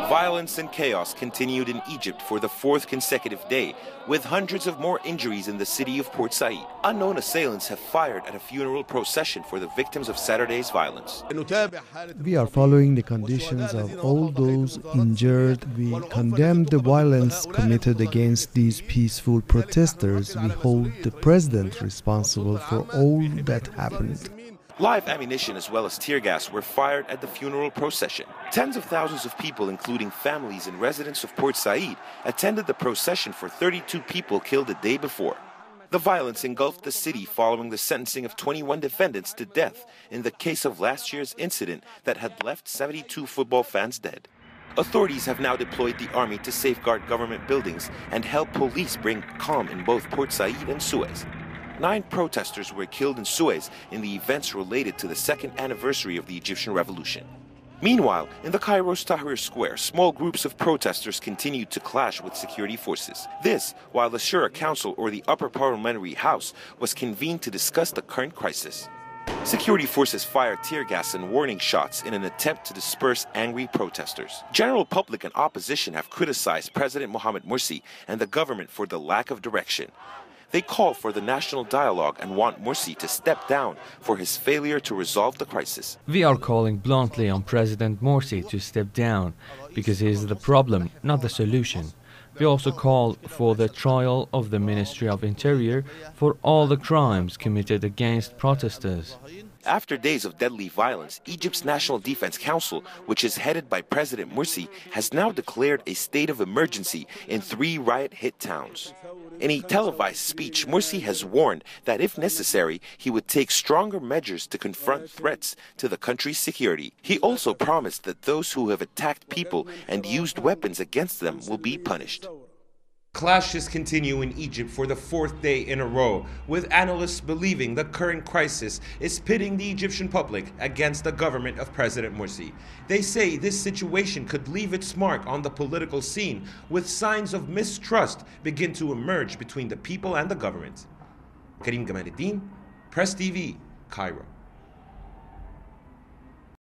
Violence and chaos continued in Egypt for the fourth consecutive day, with hundreds of more injuries in the city of Port Said. Unknown assailants have fired at a funeral procession for the victims of Saturday's violence. We are following the conditions of all those injured. We condemn the violence committed against these peaceful protesters. We hold the president responsible for all that happened. Live ammunition as well as tear gas were fired at the funeral procession. Tens of thousands of people, including families and residents of Port Said, attended the procession for 32 people killed the day before. The violence engulfed the city following the sentencing of 21 defendants to death in the case of last year's incident that had left 72 football fans dead. Authorities have now deployed the army to safeguard government buildings and help police bring calm in both Port Said and Suez. 9 protesters were killed in Suez in the events related to the second anniversary of the Egyptian Revolution. Meanwhile, in the Cairo's Tahrir Square, small groups of protesters continued to clash with security forces. This, while the Shura Council, or the Upper Parliamentary House, was convened to discuss the current crisis. Security forces fired tear gas and warning shots in an attempt to disperse angry protesters. General public and opposition have criticized President Mohamed Morsi and the government for the lack of direction. They call for the national dialogue and want Morsi to step down for his failure to resolve the crisis. We are calling bluntly on President Morsi to step down because he is the problem, not the solution. We also call for the trial of the Ministry of Interior for all the crimes committed against protesters. After days of deadly violence, Egypt's National Defense Council, which is headed by President Morsi, has now declared a state of emergency in 3 riot-hit towns. In a televised speech, Morsi has warned that if necessary, he would take stronger measures to confront threats to the country's security. He also promised that those who have attacked people and used weapons against them will be punished. Clashes continue in Egypt for the 4th day in a row, with analysts believing the current crisis is pitting the Egyptian public against the government of President Morsi. They say this situation could leave its mark on the political scene, with signs of mistrust begin to emerge between the people and the government. Karim Gamaluddin, Press TV, Cairo.